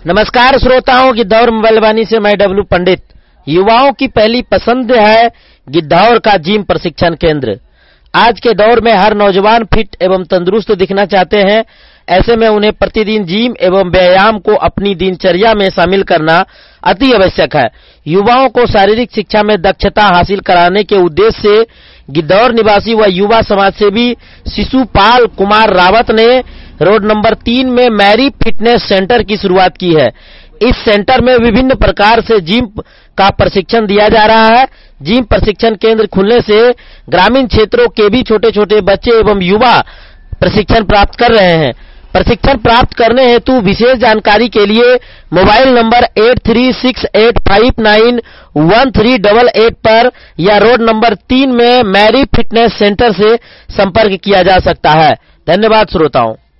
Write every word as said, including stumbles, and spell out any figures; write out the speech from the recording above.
नमस्कार श्रोताओं, गिद्धौर मोबाइल वाणी से मैं डब्लू पंडित। युवाओं की पहली पसंद है गिद्धौर का जिम प्रशिक्षण केंद्र। आज के दौर में हर नौजवान फिट एवं तंदुरुस्त दिखना चाहते हैं। ऐसे में उन्हें प्रतिदिन जिम एवं व्यायाम को अपनी दिनचर्या में शामिल करना अति आवश्यक है। युवाओं को शारीरिक शिक्षा में दक्षता हासिल कराने के उद्देश्य से गिद्धौर निवासी व युवा समाजसेवी शिशुपाल कुमार रावत ने रोड नंबर तीन में मैरी फिटनेस सेंटर की शुरुआत की है। इस सेंटर में विभिन्न प्रकार से जिम का प्रशिक्षण दिया जा रहा है। जिम प्रशिक्षण केंद्र खुलने से ग्रामीण क्षेत्रों के भी छोटे छोटे बच्चे एवं युवा प्रशिक्षण प्राप्त कर रहे हैं। प्रशिक्षण प्राप्त करने हेतु विशेष जानकारी के लिए mobile number eight three six eight five nine one three double eight पर या रोड नंबर तीन में मैरी फिटनेस सेंटर से संपर्क किया जा सकता है। धन्यवाद श्रोताओं।